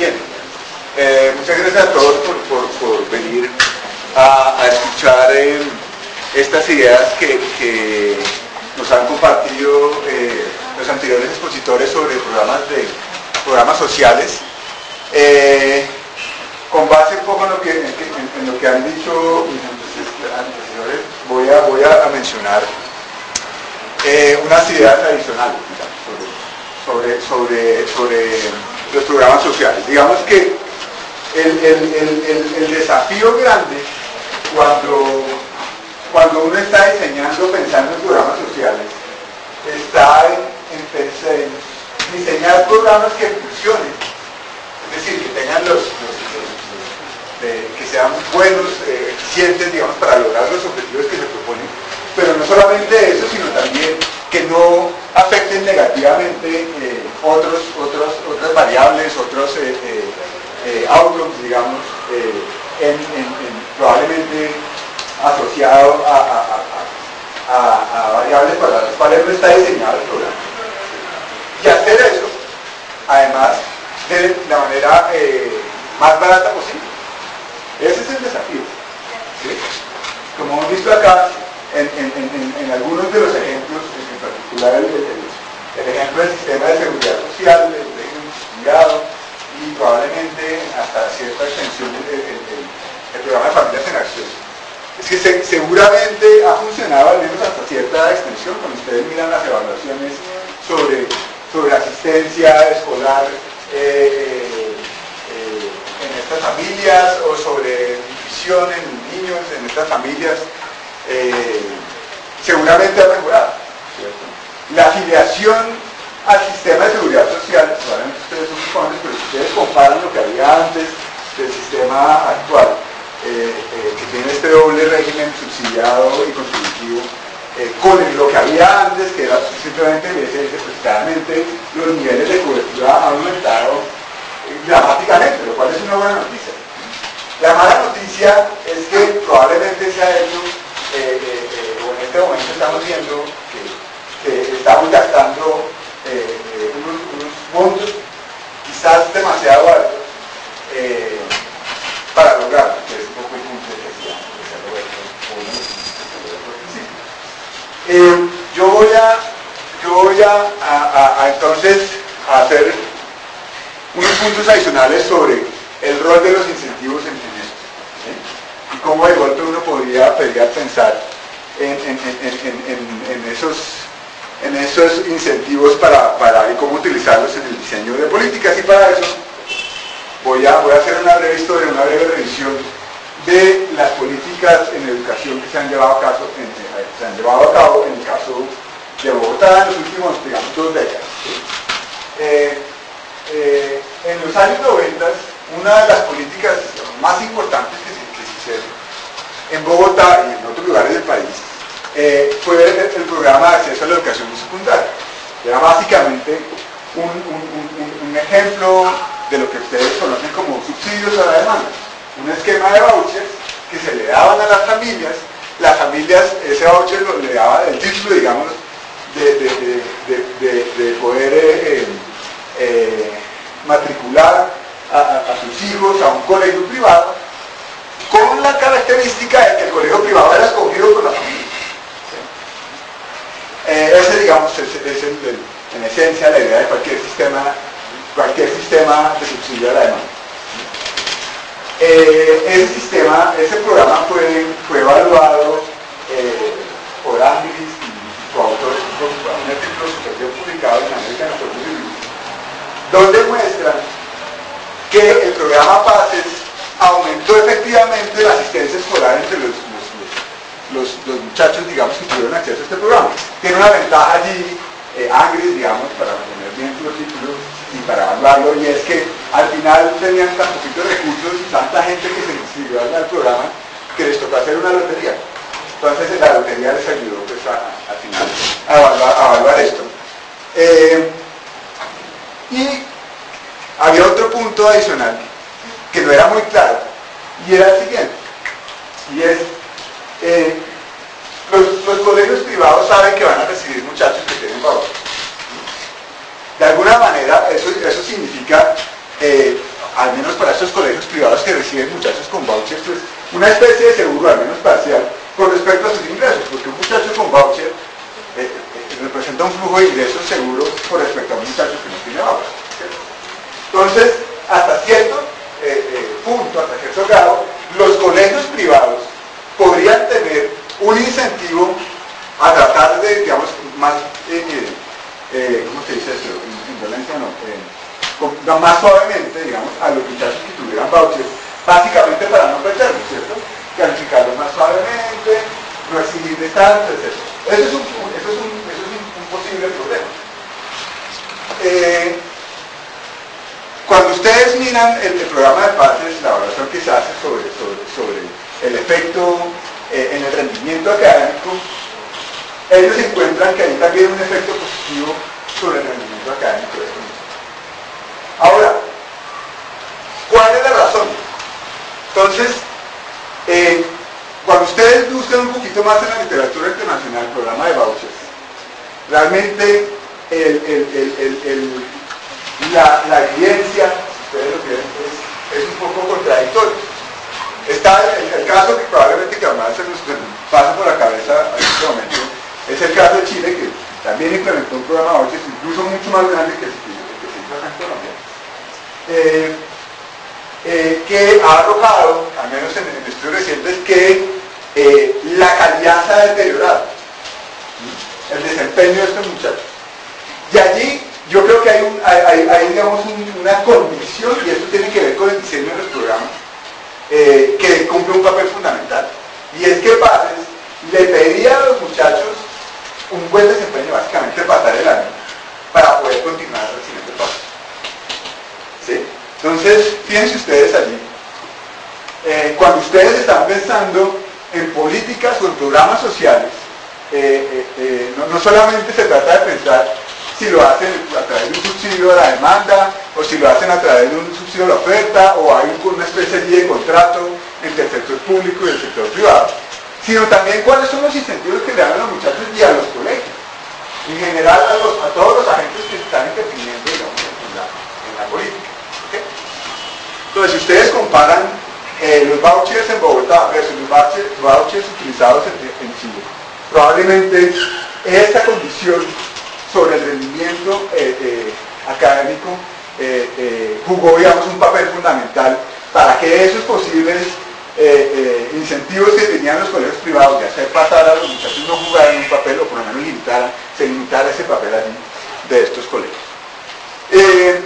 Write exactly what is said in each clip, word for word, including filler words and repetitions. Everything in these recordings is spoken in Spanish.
Bien, eh, muchas gracias a todos por, por, por venir a, a escuchar eh, estas ideas que, que nos han compartido eh, los anteriores expositores sobre programas, de, programas sociales. Eh, con base un poco en lo que, en, en, en lo que han dicho mis antecesores, voy a, voy a mencionar eh, unas ideas adicionales sobre, sobre, sobre, sobre los programas sociales. Digamos que el, el, el, el, el desafío grande cuando, cuando uno está diseñando, pensando en programas sociales, está en, en, en diseñar programas que funcionen, es decir, que tengan los, los, los, los eh, que sean buenos, eh, eficientes, digamos, para lograr los objetivos que se proponen, pero no solamente eso, sino también que no afecten negativamente eh, otros, otros, otras variables, otros eh, eh, eh, outcomes, digamos, eh, en, en, en, probablemente asociado a, a, a, a, a variables para las cuales no está diseñado el programa. Y hacer eso, además, de la manera eh, más barata posible. Ese es el desafío, ¿sí? Como hemos visto acá, en, en, en, en algunos de los ejemplos, en particular el, el, el ejemplo del sistema de seguridad social, el régimen subsidiado, y probablemente hasta cierta extensión el, el, el, el programa de Familias en Acción. Es que se, seguramente ha funcionado al menos hasta cierta extensión. Cuando ustedes miran las evaluaciones sobre, sobre asistencia escolar eh, eh, en estas familias, o sobre nutrición en niños en estas familias, eh, seguramente ha mejorado, ¿cierto? La afiliación al sistema de seguridad social, probablemente ustedes son muy jóvenes, pero si ustedes comparan lo que había antes del sistema actual, eh, eh, que tiene este doble régimen subsidiado y contributivo, eh, con lo que había antes, que era simplemente el I S S, pues claramente los niveles de cobertura han aumentado eh, dramáticamente, lo cual es una buena noticia. La mala noticia es que probablemente se ha hecho, eh, eh, eh, o en este momento estamos viendo que, que estamos gastando eh, eh, unos, unos montos quizás demasiado altos eh, para lograrlo, que es un poco el punto que decía, eh, yo voy a, yo voy a, a, a entonces a hacer unos puntos adicionales sobre el rol de los incentivos en, en esto, ¿sí? Y cómo de golpe uno podría, podría pensar en, en, en, en, en, en, esos, en esos incentivos para, para y cómo utilizarlos en el diseño de políticas. Y para eso voy a, voy a hacer una breve historia, una breve revisión de las políticas en educación que se han llevado a, caso, en, eh, se han llevado a cabo en el caso de Bogotá en los últimos, digamos, dos décadas, ¿sí? eh, eh, en los años noventa, una de las políticas más importantes que se, que se hicieron en Bogotá y en otros lugares del país eh, fue el, el programa de acceso a la educación secundaria. Era básicamente un, un, un, un ejemplo de lo que ustedes conocen como subsidios a la demanda. Un esquema de vouchers que se le daban a las familias. Las familias, ese voucher lo, le daba el título, digamos, de, de, de, de, de, de poder eh, eh, matricular A, a, a sus hijos a un colegio privado, con la característica de que el colegio privado era escogido por la familia. ¿Sí? Eh, ese, digamos, es, es el, el, en esencia la idea de cualquier sistema, cualquier sistema de subsidio a la demanda. Eh, ese sistema, ese programa fue, fue evaluado eh, por Andris y su autor, un artículo superior publicado en American Economic Review, donde muestran que el programa PACES aumentó efectivamente la asistencia escolar entre los, los, los, los, los muchachos, digamos, que tuvieron acceso a este programa. Tiene una ventaja allí, eh, Angris, digamos, para poner bien los títulos y para evaluarlo, y es que al final tenían tan poquitos recursos y tanta gente que se inscribió al programa que les tocó hacer una lotería. Entonces la lotería les ayudó, pues, a, al final a evaluar, a evaluar esto. Eh, y había otro punto adicional que no era muy claro, y era el siguiente, y es, eh, los, los colegios privados saben que van a recibir muchachos que tienen vouchers. De alguna manera, eso, eso significa eh, al menos para estos colegios privados que reciben muchachos con vouchers, pues una especie de seguro, al menos parcial, con respecto a sus ingresos, porque un muchacho con voucher eh, eh, representa un flujo de ingresos seguro con respecto a un muchacho que no tiene voucher, ¿cierto? Entonces, hasta cierto eh, eh, punto, hasta cierto grado, los colegios privados podrían tener un incentivo a tratar de, digamos, más, eh, eh, ¿cómo se dice eso? Violencia no, eh, más suavemente, digamos, a los muchachos que tuvieran vouchers, básicamente para no perderlos, ¿cierto? Calificarlos más suavemente, no exigirles tanto, etcétera. Eso es un, eso es un, eso es un, un posible problema. Eh, cuando ustedes miran el, el programa de pases, la evaluación que se hace sobre, sobre, sobre el efecto eh, en el rendimiento académico, ellos encuentran que hay también un efecto positivo sobre el rendimiento académico de estos muchachos. Ahora, ¿cuál es la razón? Entonces, eh, cuando ustedes buscan un poquito más en la literatura internacional, el programa de vouchers, realmente el, el, el, el, el, la, la evidencia, si ustedes lo quieren, es, es un poco contradictorio. Está el, el caso que probablemente que además se nos pasa por la cabeza en este momento, es el caso de Chile, que también implementó un programa de vouchers incluso mucho más grande que el que, el que se hizo acá en Colombia, eh, eh, que ha arrojado, al menos en, en estudios recientes, que eh, la calidad se ha deteriorado, ¿sí? El desempeño de estos muchachos. Y allí yo creo que hay, un, hay, hay, hay digamos, un, una condición, y esto tiene que ver con el diseño de los programas, eh, que cumple un papel fundamental. Y es que Paces le pedía a los muchachos un buen desempeño, básicamente pasar el año, para poder continuar el siguiente paso. ¿Sí? Entonces, fíjense ustedes allí, eh, cuando ustedes están pensando en políticas o en programas sociales, eh, eh, eh, no, no solamente se trata de pensar si lo hacen a través de un subsidio a la demanda, o si lo hacen a través de un subsidio a la oferta, o hay una especie de contrato entre el sector público y el sector privado, sino también cuáles son los incentivos que le dan a los muchachos y a los colegios, en general a, los, a todos los agentes que están interviniendo, digamos, en, la, en la política. ¿Okay? Entonces, si ustedes comparan eh, los vouchers en Bogotá versus los vouchers, vouchers utilizados en, en Chile, probablemente esta condición sobre el rendimiento eh, eh, académico eh, eh, jugó, digamos, un papel fundamental para que esos posibles Eh, eh, incentivos que tenían los colegios privados de hacer pasar a los muchachos no jugaran un papel, o por lo menos limitaran, se limitara ese papel allí de estos colegios. Eh,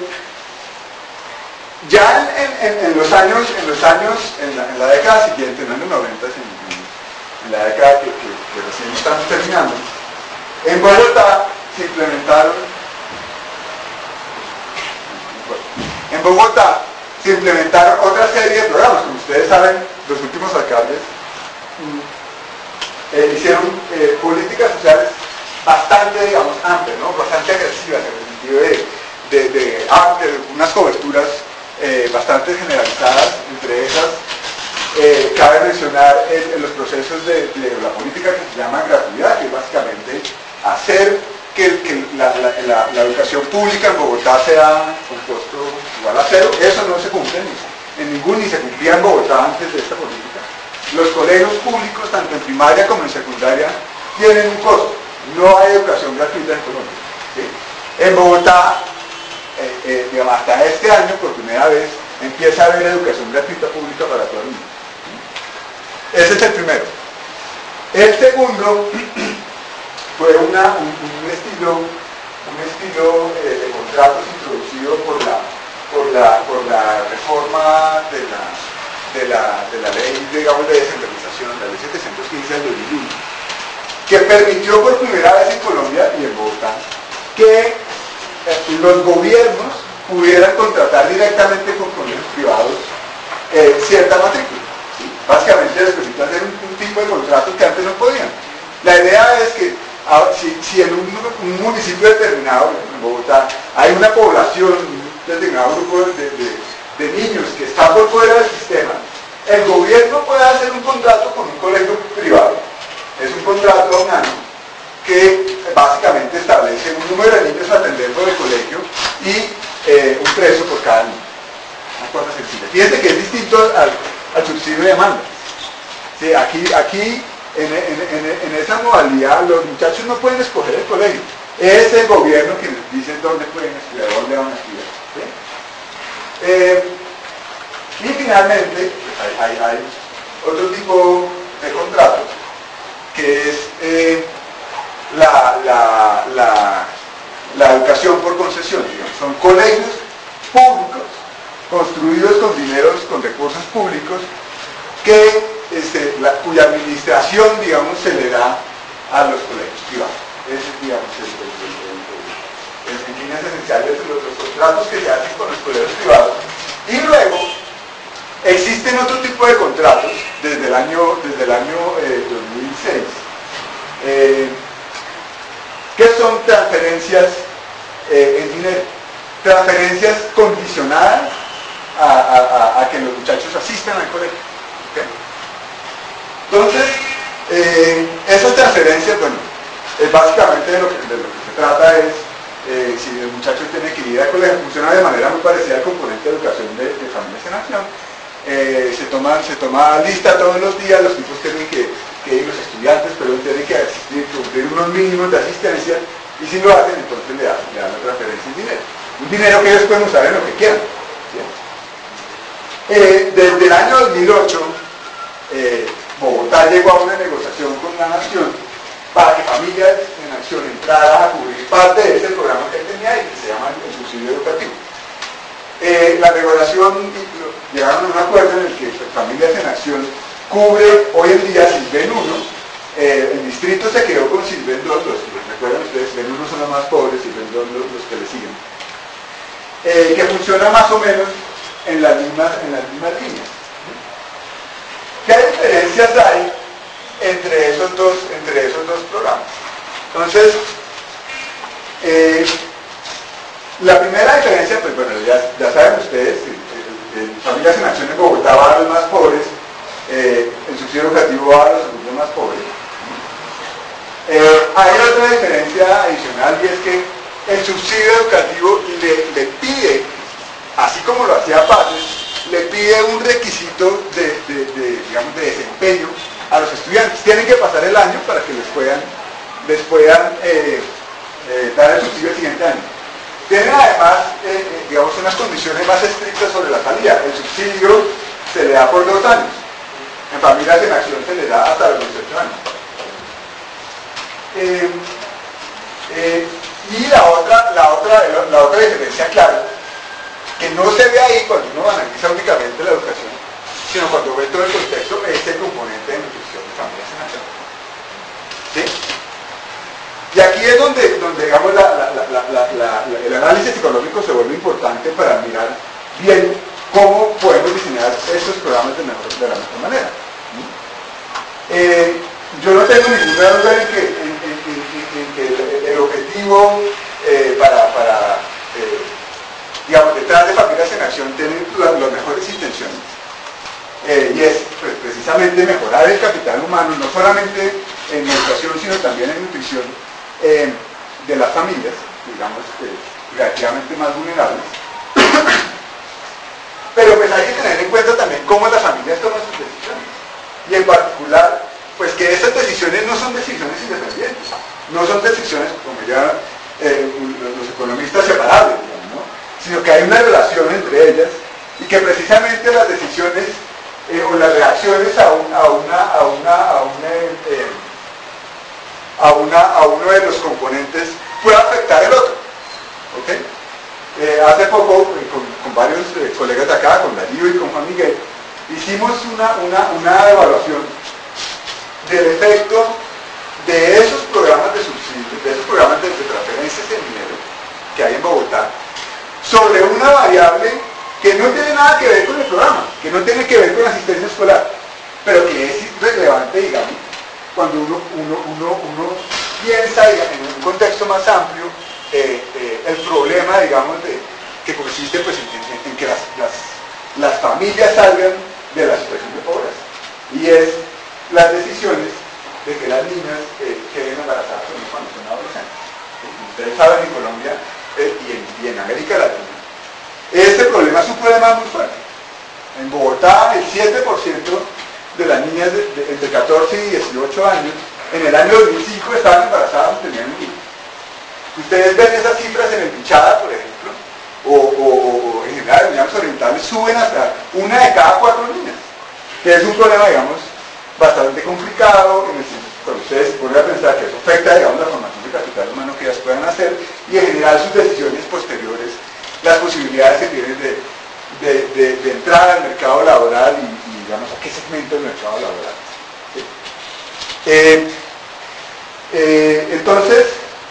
ya en, en, en los años, en los años, en la, en la década siguiente, no en los noventas, en, en, en la década que, que, que recién estamos terminando, en Bogotá se implementaron, en Bogotá se implementaron otra serie de programas. Como ustedes saben, los últimos alcaldes eh, hicieron eh, políticas sociales bastante, digamos, amplias, ¿no? Bastante agresivas, en el sentido de, de, de, de unas coberturas eh, bastante generalizadas. Entre esas, eh, cabe mencionar el, el, los procesos de, de la política que se llama gratuidad, que es básicamente hacer que, que la, la, la, la educación pública en Bogotá sea con costo igual a cero. Eso no se cumple ni, en ningún, ni se cumplía en Bogotá antes de esta política. Los colegios públicos, tanto en primaria como en secundaria, tienen un costo. No hay educación gratuita en Colombia, ¿sí? En Bogotá, eh, eh, digamos, hasta este año, por primera vez, empieza a haber educación gratuita pública para todo el mundo, ¿sí? Ese es el primero. El segundo fue una, un, un estilo, un estilo eh, de contratos introducido por la, por la, por la reforma de la, de la, de la ley, digamos, de descentralización, la ley setecientos quince del dos mil uno, que permitió por primera vez en Colombia y en Bogotá que eh, los gobiernos pudieran contratar directamente con colegios privados eh, cierta matrícula, ¿sí? Básicamente les permite hacer un, un tipo de contratos que antes no podían. La idea es que a, si, si en un, un municipio determinado, en Bogotá, hay una población, un determinado grupo de, de, de niños que están por fuera del sistema, el gobierno puede hacer un contrato con un colegio privado. Es un contrato a un año que básicamente establece un número de niños a atender por el colegio y eh, un precio por cada niño. Una cosa fíjense que es distinto al, al subsidio de demanda. Sí, aquí, aquí en, en, en, en esa modalidad los muchachos no pueden escoger el colegio. Es el gobierno que les dice dónde pueden estudiar, dónde van a estudiar. ¿Sí? Eh, y finalmente, hay, hay, hay otro tipo de contratos, que es eh, la, la, la, la educación por concesión. Digamos. Son colegios públicos, construidos con dineros, con recursos públicos, que, este, la, cuya administración, digamos, se le da a los colegios privados. Ese es, digamos, el, el, el, el, el, en líneas esenciales los, los contratos que se hacen con los colegios privados. Y luego, existen otro tipo de contratos desde el año, desde el año eh, dos mil seis, eh, que son transferencias eh, en dinero, transferencias condicionadas a, a, a, a que los muchachos asistan al colegio. ¿Okay? Entonces, eh, esas transferencias, bueno, es básicamente de lo, que, de lo que se trata es, eh, si el muchacho tiene que ir al colegio, funciona de manera muy parecida al componente de educación de, de familias en acción. Eh, se, toma, se toma lista todos los días, los tipos tienen que, que ir, los estudiantes, pero tienen que asistir, cumplir unos mínimos de asistencia, y si lo hacen, entonces le dan, le dan la transferencia en dinero. Un dinero que ellos pueden usar en lo que quieran. ¿Sí? Eh, desde el año dos mil ocho, eh, Bogotá llegó a una negociación con la Nación para que Familias en Acción entrara a cubrir parte de ese programa que él tenía y que se llama el subsidio educativo. Eh, la regulación, llegaron a un acuerdo en el que Familias en Acción cubre hoy en día Silven uno, eh, el distrito se quedó con Silven dos, los, recuerdan ustedes, Silven uno son los más pobres, Silven dos los, los que le siguen, eh, que funciona más o menos en las mismas, en las mismas líneas. ¿Qué diferencias hay entre esos dos, entre esos dos programas? Entonces, eh, la primera diferencia, pues bueno, ya, ya saben ustedes, el, el, el Familias en Acción en Bogotá va a los más pobres, eh, el subsidio educativo va a los segundos más pobres. Eh, hay otra diferencia adicional y es que el subsidio educativo le, le pide, así como lo hacía Paces, le pide un requisito de, de, de, digamos, de desempeño a los estudiantes. Tienen que pasar el año para que les puedan, les puedan eh, eh, dar el subsidio el siguiente año. Tienen además, eh, eh, digamos, unas condiciones más estrictas sobre la salida. El subsidio se le da por dos años. En Familias en Acción se le da hasta los dieciocho años. Eh, eh, y la otra, la, otra, la otra diferencia clara, que no se ve ahí cuando uno analiza únicamente la educación, sino cuando ve todo el contexto, es el componente de nutrición de Familias en Acción. ¿Sí? Y aquí es donde, donde digamos, la, la, la, la, la, el análisis económico se vuelve importante para mirar bien cómo podemos diseñar estos programas de, mejor, de la mejor manera. Eh, yo no tengo ninguna duda en que, en, en, en, en que el, el objetivo eh, para, para eh, digamos, detrás de Familias en Acción tiene las mejores intenciones. Eh, y es pues, precisamente mejorar el capital humano, no solamente en educación, sino también en nutrición eh, de las familias, digamos, eh, relativamente más vulnerables. Pero pues hay que tener en cuenta también cómo las familias toman sus decisiones. Y en particular, pues que esas decisiones no son decisiones independientes, no son decisiones, como ya eh, los economistas, separables, digamos, ¿no? Sino que hay una relación entre ellas y que precisamente las decisiones eh, o las reacciones a, un, a, una, a, una, a, una, eh, a, una, a uno de los componentes puede afectar el otro. ¿Okay? Eh, hace poco, eh, con, con varios eh, colegas de acá, con Darío y con Juan Miguel, hicimos una, una, una evaluación del efecto de esos programas de subsidios, de esos programas de, de transferencias de dinero que hay en Bogotá, sobre una variable que no tiene nada que ver con el programa, que no tiene que ver con la asistencia escolar, pero que es relevante, digamos, cuando uno, uno, uno, uno piensa en un contexto más amplio eh, eh, el problema, digamos, de, que consiste pues, en, en, en que las, las, las familias salgan de la situación de pobreza. Y es las decisiones de que las niñas eh, queden embarazadas cuando son adolescentes. Ustedes saben, en Colombia eh, y, en, y en América Latina, este problema es un problema muy fuerte. ciento de las niñas de, de, entre catorce y dieciocho años en el año dos mil cinco estaban embarazadas y tenían un hijo. Ustedes ven esas cifras en el Bichada, por ejemplo, o, o, o en general en unidades orientales, suben hasta una de cada cuatro niñas, que es un problema, digamos, bastante complicado, en el sentido, cuando ustedes se ponen a pensar que eso afecta, digamos, la formación de capital humano que ellas puedan hacer, y en general sus decisiones posteriores, las posibilidades que tienen de, de, de, de entrar al mercado laboral y, y, digamos, a qué segmento del mercado laboral. ¿Sí? Eh, eh, entonces,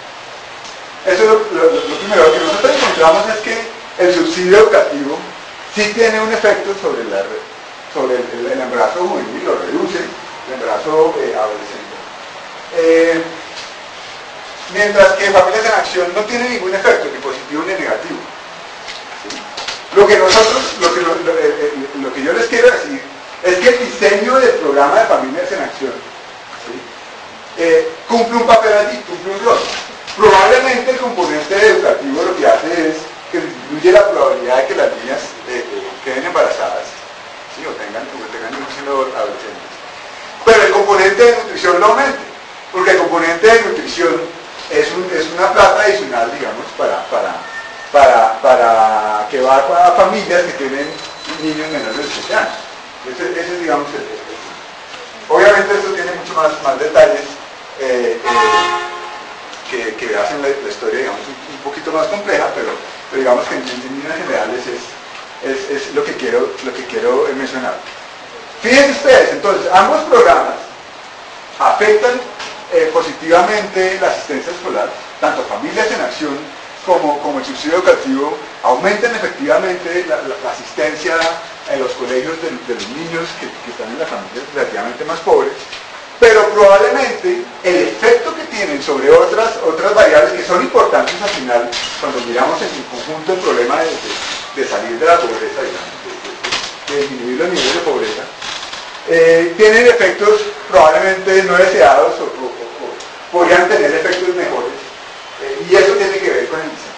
eso es lo, lo, lo primero que nosotros encontramos es que el subsidio educativo sí tiene un efecto sobre, la, sobre el, el, el embarazo juvenil, lo reduce, el embarazo eh, adolescente. Eh, mientras que Familias en Acción no tiene ningún efecto, ni positivo ni negativo. ¿Sí? Lo que nosotros, lo que, lo, lo, eh, lo que yo les quiero decir es que el diseño del programa de Familias en Acción, ¿sí? eh, cumple un papel allí, cumple un rol. Probablemente el componente educativo lo que hace es que disminuye la probabilidad de que las niñas eh, eh, queden embarazadas, ¿sí? o tengan, o tengan hijos siendo adolescentes. Pero el componente de nutrición lo aumenta, porque el componente de nutrición es, un, es una plata adicional, digamos, para, para, para, para que va a familias que tienen niños menores de siete años. Ese, ese es, digamos, el, el, el. Obviamente esto tiene mucho más, más detalles eh, eh, que, que hacen la, la historia, digamos, un, un poquito más compleja, pero, pero digamos que en, en líneas generales es, es, es lo que quiero, lo que quiero mencionar. Fíjense ustedes, entonces, ambos programas afectan eh, positivamente la asistencia escolar, tanto Familias en Acción como, como el subsidio educativo, aumentan efectivamente la, la, la asistencia en los colegios de, de los niños que, que están en las familias relativamente más pobres, pero probablemente el efecto que tienen sobre otras, otras variables que son importantes al final, cuando miramos en su conjunto el problema de, de, de salir de la pobreza, digamos, de, de, de disminuir los niveles de pobreza, eh, tienen efectos probablemente no deseados o, o, o podrían tener efectos mejores, eh, y eso tiene que ver con el diseño.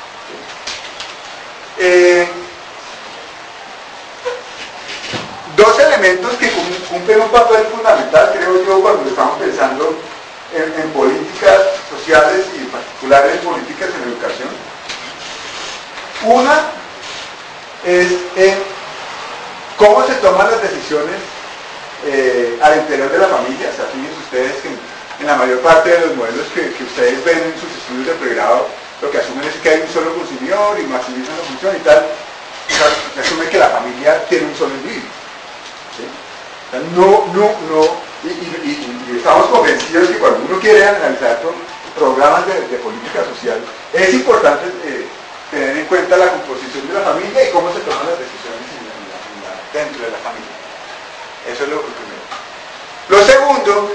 Eh, dos elementos que cumplen un papel fundamental, creo yo, cuando estamos pensando en, en políticas sociales y en particular en políticas en educación. Una es en cómo se toman las decisiones eh, al interior de la familia. O sea, fíjense ustedes que en, en la mayor parte de los modelos que, que ustedes ven en sus estudios de pregrado, lo que asumen es que hay un solo consumidor y maximizan la función y tal. O sea, se asume que la familia tiene un solo individuo. ¿Sí? O sea, no, no, no, y, y, y, y estamos convencidos que cuando uno quiere analizar programas de, de política social, es importante eh, tener en cuenta la composición de la familia y cómo se toman las decisiones en la, en la, en la, dentro de la familia. Eso es lo primero. Lo segundo,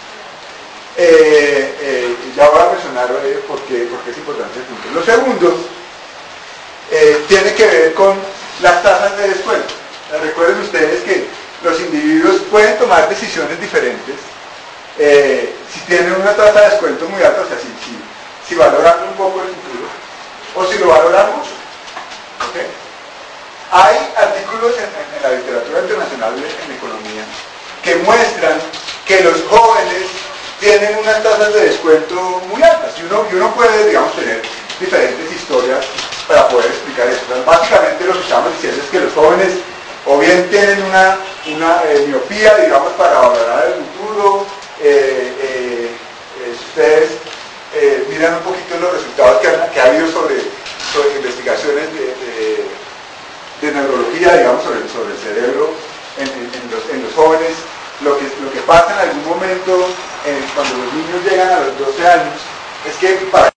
eh, eh, ya voy a mencionar eh, por, qué, por qué es importante el punto. Lo segundo eh, tiene que ver con las tasas de descuento. Recuerden ustedes que los individuos pueden tomar decisiones diferentes eh, si tienen una tasa de descuento muy alta, o sea, si, si, si valoran un poco el futuro, o si lo valoran mucho. ¿Okay? Hay artículos en, en, en la literatura internacional en economía que muestran que los jóvenes tienen unas tasas de descuento muy altas, y uno, y uno puede, digamos, tener diferentes historias para poder explicar eso. Entonces, básicamente lo que estamos diciendo es que los jóvenes o bien tienen una, una eh, miopía, digamos, para valorar el futuro. Eh, eh, eh, si ustedes eh, miran un poquito los resultados que, han, que ha habido sobre, sobre investigaciones de, de, de neurología, digamos, sobre, sobre el cerebro en, en, en, los, en los jóvenes, lo que, lo que pasa en algún momento eh, cuando los niños llegan a los doce años es que para